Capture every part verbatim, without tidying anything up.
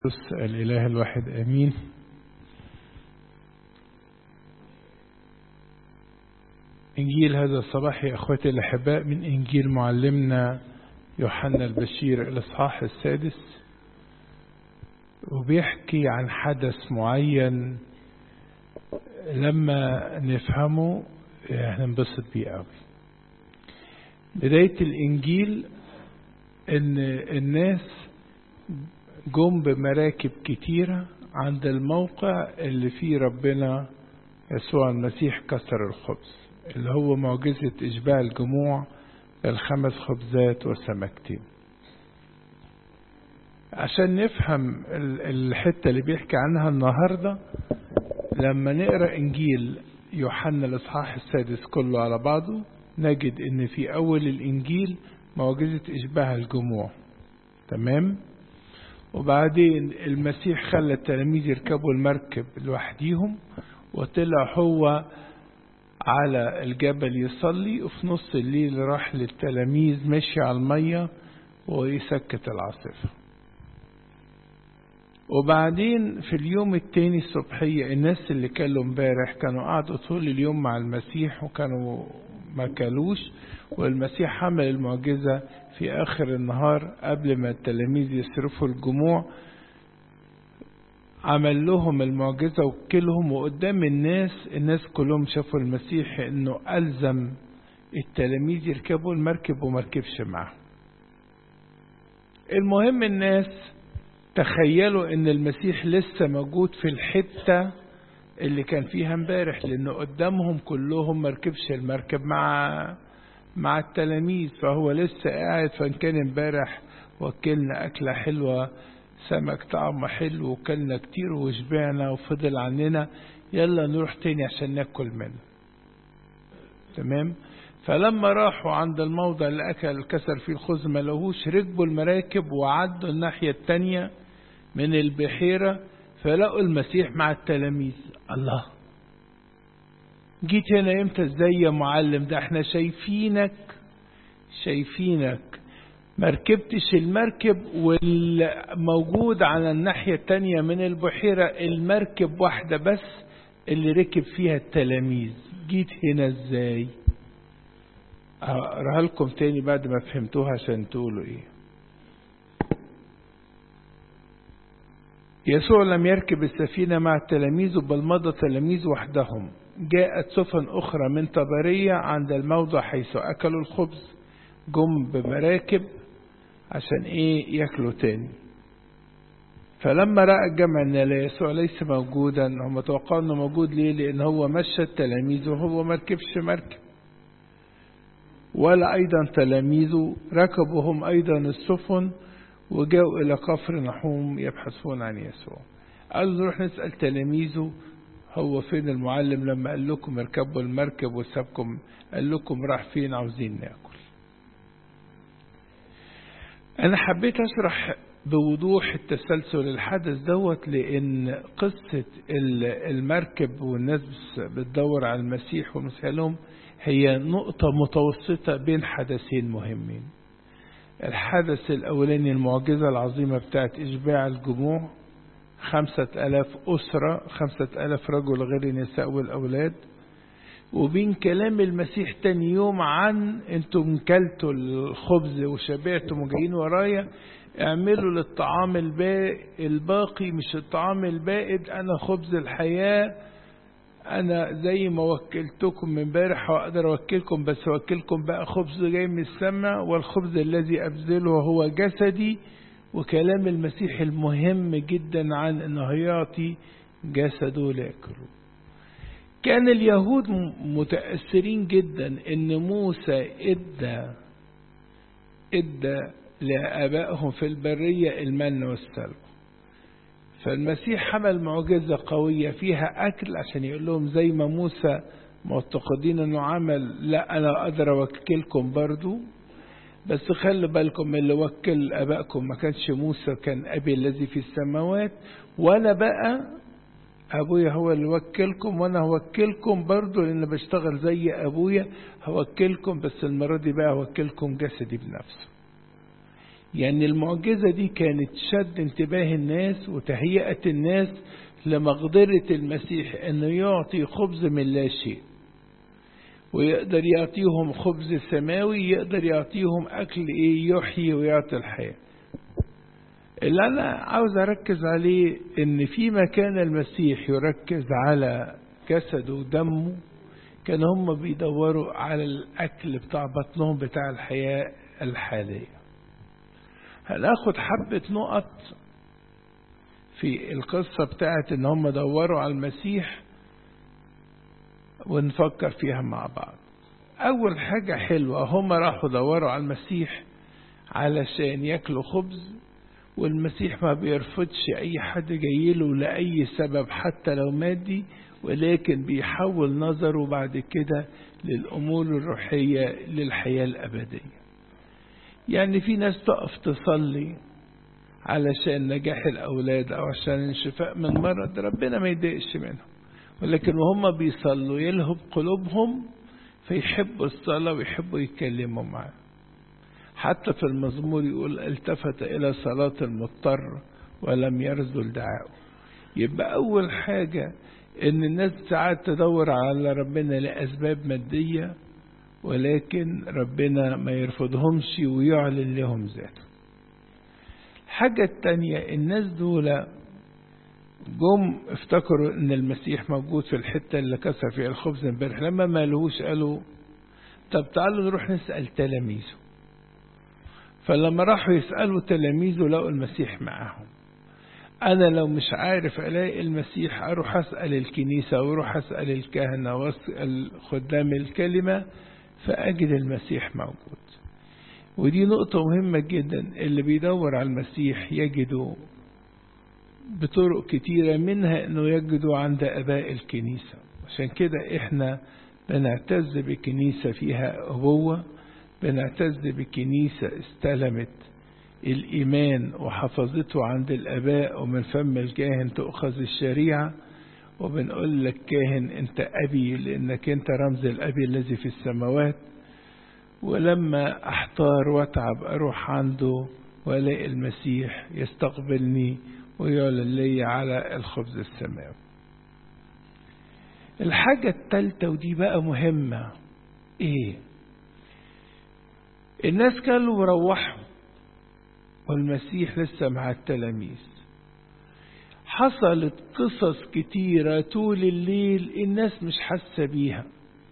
الإله الواحد آمين. إنجيل هذا الصباح يا أخوتي الأحباء من إنجيل معلمنا يوحنا البشير الإصحاح السادس، وبيحكي عن حدث معين لما نفهمه هننبسط بيه قوي. بداية الإنجيل إن الناس جم بمراكب كتيرة عند الموقع اللي فيه ربنا يسوع المسيح كسر الخبز، اللي هو معجزة إشباع الجموع الخمس خبزات وسمكتين. عشان نفهم الحتة اللي بيحكي عنها النهاردة، لما نقرأ إنجيل يوحنا الإصحاح السادس كله على بعضه نجد إن في أول الإنجيل معجزة إشباع الجموع، تمام؟ وبعدين المسيح خلى التلاميذ يركبوا المركب لوحديهم، وطلع هو على الجبل يصلي، وفي نص الليل راح للتلاميذ مشي على المية ويسكت العاصفة. وبعدين في اليوم التاني الصبحية الناس اللي كانوا امبارح كانوا قعدوا طول اليوم مع المسيح وكانوا ما كلوش، والمسيح حمل المعجزة في آخر النهار قبل ما التلاميذ يصرفوا الجموع، عمل لهم المعجزة وكلهم، وقدام الناس الناس كلهم شافوا المسيح انه ألزم التلاميذ يركبوا المركب ومركبش معه. المهم الناس تخيلوا ان المسيح لسه موجود في الحتة اللي كان فيها امبارح، لانه قدامهم كلهم مركبش المركب مع مع التلاميذ، فهو لسه قاعد. فان كان امبارح وكلنا اكلة حلوة، سمك طعمه حلو وكلنا كتير وشبعنا وفضل عننا، يلا نروح تاني عشان ناكل منه، تمام؟ فلما راحوا عند الموضع اللي اكل كسر فيه الخبز ما لقوهوش، ركبوا المراكب وعدوا الناحية التانية من البحيرة، فلقوا المسيح مع التلاميذ. الله، جيت هنا امتى ازاي يا معلم؟ ده احنا شايفينك شايفينك مركبتش المركب، والموجود على الناحية التانية من البحيرة المركب واحدة بس اللي ركب فيها التلاميذ. جيت هنا ازاي؟ اقراها لكم تاني بعد ما فهمتوها عشان تقولوا ايه. يسوع لم يركب السفينة مع التلاميذ، بل مضى تلاميذ وحدهم. جاءت سفن أخرى من طبرية عند الموضع حيث أكلوا الخبز، جم بمراكب عشان إيه؟ يأكلوا تاني. فلما رأى الجمع أن يسوع ليس موجودا، هم توقعوا أنه موجود. ليه؟ لأن هو مشى التلاميذ وهو مركبش مركب، ولا أيضا تلاميذه ركبوا هم أيضا السفن وجاءوا إلى كفر نحوم يبحثون عن يسوع. قالوا نروح نسأل تلاميذه هو فين المعلم لما قال لكم اركبوا المركب وسابكم، قال لكم راح فين؟ عاوزين ناكل. أنا حبيت أشرح بوضوح التسلسل الحدث دوت، لأن قصة المركب والناس بتدور على المسيح والمسيح لهم هي نقطة متوسطة بين حدثين مهمين. الحدث الأولاني المعجزة العظيمة بتاعت إشباع الجموع، خمسة ألاف أسرة، خمسة ألاف رجل غير النساء والأولاد، وبين كلام المسيح تاني يوم عن انتم كلتوا الخبز وشبعتم وجايين ورايا، اعملوا للطعام الباقي مش الطعام البائد، أنا خبز الحياة، أنا زي ما وكلتكم من امبارح وأقدر أوكلكم، بس أوكلكم بقى خبز جاي من السماء، والخبز الذي أبذله هو جسدي. وكلام المسيح المهم جدا عن أنه يعطي جسده ليأكله. كان اليهود متأثرين جدا أن موسى إدى إدى لآبائهم في البرية المن والسلوى، فالمسيح حمل معجزة قوية فيها أكل عشان يقول لهم زي ما موسى معتقدين أنه عمل، لا أنا أقدر أوكلكم برضو، بس خلوا بالكم من اللي وكل أبائكم ما كانش موسى، كان أبي الذي في السماوات، وأنا بقى أبويا هو اللي وكلكم، وأنا هوكلكم برضو لأن بشتغل زي أبويا، هوكلكم بس المرة دي بقى هوكلكم جسدي بنفسه. يعني المعجزة دي كانت شد انتباه الناس وتهيئة الناس لمقدرة المسيح انه يعطي خبز من لا شيء، ويقدر يعطيهم خبز سماوي، يقدر يعطيهم اكل ايه يحيي ويعطي الحياة. اللي انا عاوز اركز عليه ان في مكان المسيح يركز على جسده ودمه، كان هم بيدوروا على الاكل بتاع بطنهم بتاع الحياة الحالية. هناخد حبة نقط في القصة بتاعت ان هم دوروا على المسيح ونفكر فيها مع بعض. اول حاجة حلوة، هم راحوا دوروا على المسيح علشان ياكلوا خبز، والمسيح ما بيرفضش اي حد جايله لأي سبب حتى لو مادي، ولكن بيحول نظره بعد كده للأمور الروحية للحياة الأبدية. يعني في ناس تقف تصلي علشان نجاح الأولاد أو عشان الشفاء من مرض، ربنا ما يضايقش منهم، ولكن وهم بيصلوا يلهب قلوبهم فيحبوا الصلاة ويحبوا يتكلموا معاه. حتى في المزمور يقول التفت إلى صلاة المضطر ولم يرذل دعاءه. يبقى أول حاجة إن الناس ساعات تدور على ربنا لأسباب مادية، ولكن ربنا ما يرفضهمش ويعلن لهم ذاته. الحاجة التانية، الناس دول جم افتكروا ان المسيح موجود في الحتة اللي كسر فيها الخبز امبارح، لما ما لهوش قالوا طب تعالوا نروح نسأل تلاميذه. فلما راحوا يسألوا تلاميذه لقوا المسيح معاهم. انا لو مش عارف الاقي المسيح اروح اسأل الكنيسة واروح اسأل الكهنة واسأل خدام الكلمة فاجد المسيح موجود. ودي نقطة مهمة جدا، اللي بيدور على المسيح يجده بطرق كتيرة، منها انه يجده عند اباء الكنيسة. عشان كده احنا بنعتز بكنيسة فيها أبوة، بنعتز بكنيسة استلمت الإيمان وحفظته عند الآباء، ومن فم الكاهن تؤخذ الشريعة. وبنقول لك كاهن أنت أبي لأنك أنت رمز الأبي الذي في السماوات. ولما أحتار وأتعب أروح عنده وألاقي المسيح يستقبلني ويعلن لي على الخبز السماوي. الحاجة الثالثة ودي بقى مهمة، إيه؟ الناس كانوا وروحوا والمسيح لسه مع التلاميذ. حصلت قصص كتيرة طول الليل الناس مش حاسة بيها.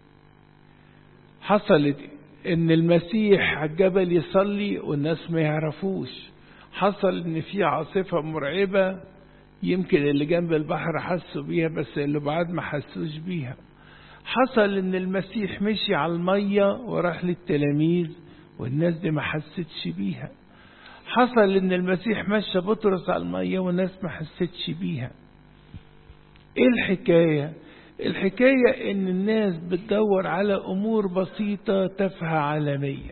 حصلت ان المسيح على الجبل يصلي والناس ما يعرفوش. حصل ان في عاصفة مرعبة يمكن اللي جنب البحر حسوا بيها بس اللي بعد ما حسوش بيها. حصل ان المسيح مشي على المية وراح للتلاميذ والناس دي ما حستش بيها. حصل ان المسيح مشى بطرس على المية والناس ما حستش بيها. ايه الحكاية؟ الحكاية ان الناس بتدور على امور بسيطة تافهة عالمية،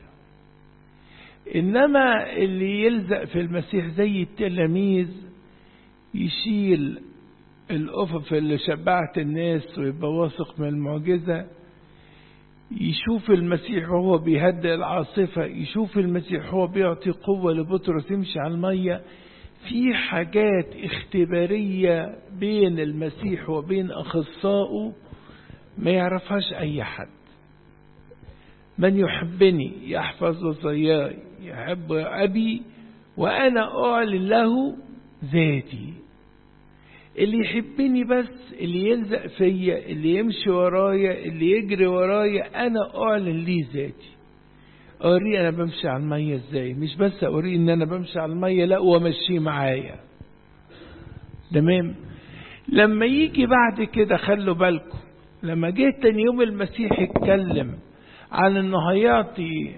انما اللي يلزق في المسيح زي التلاميذ يشيل الأفف اللي شبعت الناس ويبقى واثق من المعجزة، يشوف المسيح وهو بيهدئ العاصفة، يشوف المسيح وهو بيعطي قوة لبطرس يمشي على المية. في حاجات اختبارية بين المسيح وبين أخصائه ما يعرفهاش أي حد. من يحبني يحفظ وصاياي، يحب أبي وأنا أعلن له ذاتي. اللي يحبني بس، اللي يلزق فيا، اللي يمشي ورايا، اللي يجري ورايا، أنا أعلن ليه ذاتي. أوريه أنا بمشي على المية إزاي، مش بس أوريه إن أنا بمشي على المية، لا ومشي معايا. تمام. لما يجي بعد كده خلوا بالكم، لما جه تاني يوم المسيح يتكلم عن إنه هيعطي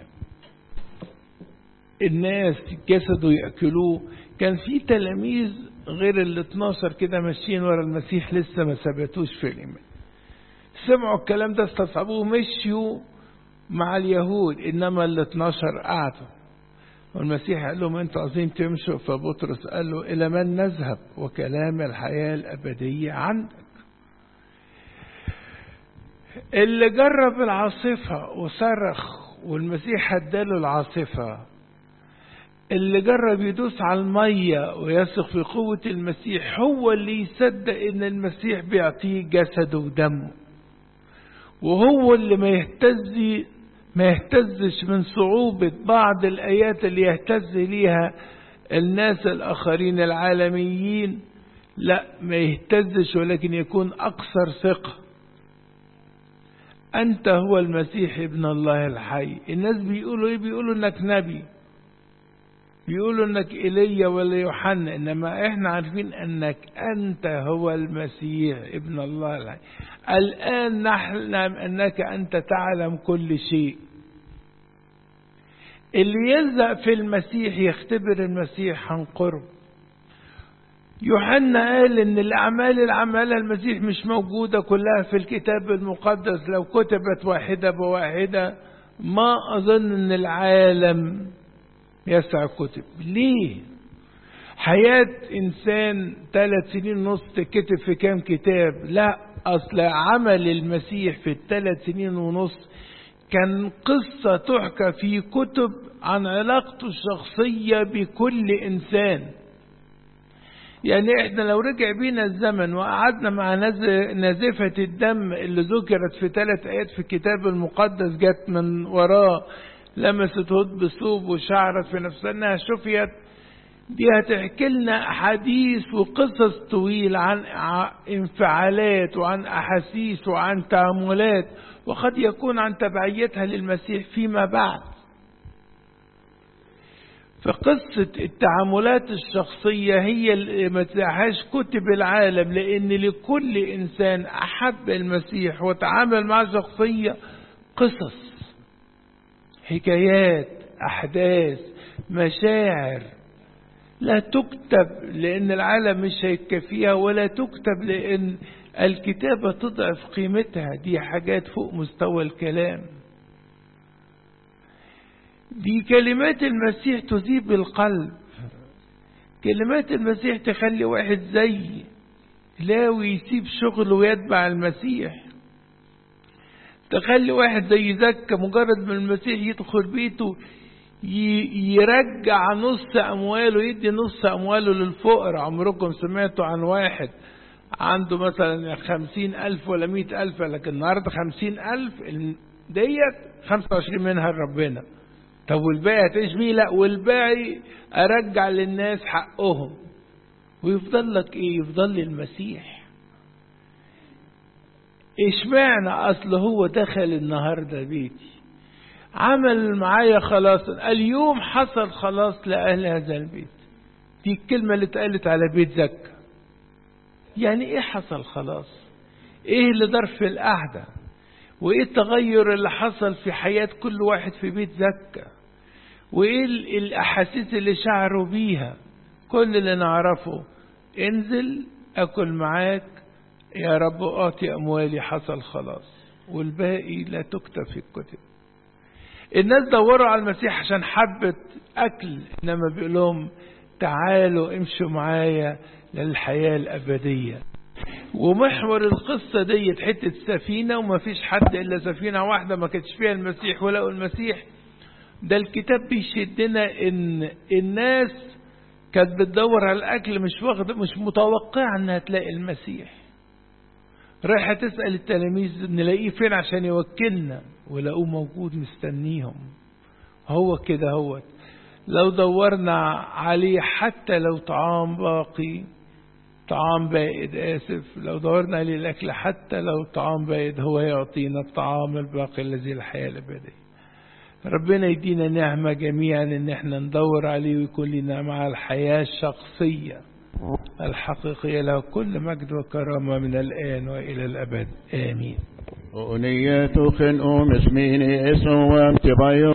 الناس جسده يأكلوه، كان في تلاميذ غير ال اتناشر كده ماشيين ورا المسيح لسه ما ثبتوش في الإيمان. سمعوا الكلام ده استصعبوه مشيوا مع اليهود، إنما ال اتناشر قعدوا. والمسيح قال لهم أنتوا عايزين تمشوا؟ فبطرس قال له إلى من نذهب وكلام الحياة الأبدية عندك. اللي جرب العاصفة وصرخ والمسيح اداله العاصفة اللي جرب يدوس على المية ويثق في قوة المسيح هو اللي يصدق ان المسيح بيعطيه جسده ودمه، وهو اللي ما يهتز ما يهتزش من صعوبة بعض الآيات اللي يهتز ليها الناس الآخرين العالميين. لا، ما يهتزش، ولكن يكون أكثر ثقة. أنت هو المسيح ابن الله الحي. الناس بيقولوا إيه؟ بيقولوا إنك نبي، بيقولوا إنك إيليا ولا يوحنا، إنما إحنا عارفين أنك أنت هو المسيح ابن الله الحي. الآن نحلم أنك أنت تعلم كل شيء. اللي يلزق في المسيح يختبر المسيح عن قرب. يوحنا قال ان الاعمال اللي عملها المسيح مش موجودة كلها في الكتاب المقدس، لو كتبت واحدة بواحدة ما اظن ان العالم يسع كتب. ليه؟ حياة انسان ثلاث سنين ونص تكتب في كام كتاب؟ لا، اصل عمل المسيح في الثلاث سنين ونص كان قصة تحكى في كتب عن علاقته الشخصية بكل إنسان. يعني إحنا لو رجع بينا الزمن وقعدنا مع نازفة الدم اللي ذكرت في ثلاث آيات في الكتاب المقدس، جت من وراه لمست هود بثوب وشعرت في نفسها أنها شفيت، دي هتحكي لنا أحاديث وقصص طويل عن انفعالات وعن أحاسيس وعن تأملات، وقد يكون عن تبعيتها للمسيح فيما بعد. فقصة التعاملات الشخصية هي اللي ما تلاقيهاش كتب العالم، لأن لكل إنسان أحب المسيح وتعامل معه شخصية قصص، حكايات، أحداث، مشاعر لا تكتب لأن العالم مش هيكفيها، ولا تكتب لأن الكتابة تضعف قيمتها. دي حاجات فوق مستوى الكلام. دي كلمات المسيح تذيب القلب. كلمات المسيح تخلي واحد زي لاوي يسيب شغله ويتبع المسيح. تخلي واحد زي زكا مجرد من المسيح يدخل بيته يرجع نص أمواله، يدي نص أمواله للفقراء. عمركم سمعتوا عن واحد عنده مثلا خمسين ألف ولا مئة ألف، لكن النهاردة خمسين ألف ديت خمسة وعشرين منها لربنا. طب والباقي هتعيش بيه؟ لا، والباقي أرجع للناس حقهم. ويفضل لك إيه؟ يفضل لي المسيح. إيش معنى؟ أصل هو دخل النهاردة بيتي، عمل معايا خلاص، اليوم حصل خلاص لأهل هذا البيت. دي الكلمة اللي اتقالت على بيت زكا. يعني ايه حصل خلاص؟ ايه اللي دار في القعدة؟ وايه التغير اللي حصل في حياة كل واحد في بيت زكا؟ وايه الاحاسيس اللي شعروا بيها؟ كل اللي نعرفه انزل اكل معاك يا رب اعطي اموالي، حصل خلاص، والباقي لا تكتب في الكتب. الناس دوروا على المسيح عشان حبة أكل، إنما بيقول لهم تعالوا امشوا معايا للحياة الأبدية. ومحور القصة دي حتة سفينة، وما فيش حد إلا سفينة واحدة ما كانتش فيها المسيح ولقوا المسيح. ده الكتاب بيشدنا إن الناس كانت بتدور على الأكل، مش واخدة مش متوقعة إنها تلاقي المسيح. رايحة تسأل التلاميذ نلاقيه فين عشان يوكلنا، ولقوه موجود مستنيهم. هو كده هو لو دورنا عليه حتى لو طعام باقي، طعام بائد آسف، لو دورنا عليه الأكل حتى لو طعام بائد، هو يعطينا الطعام الباقي الذي الحياة الأبدية. ربنا يدينا نعمة جميعا ان احنا ندور عليه ويكون لنا مع الحياة الشخصية الحقيقية. له كل مجد وكرامة من الآن وإلى الأبد آمين. أغنية خنقوم اسميني اسم وامتبايو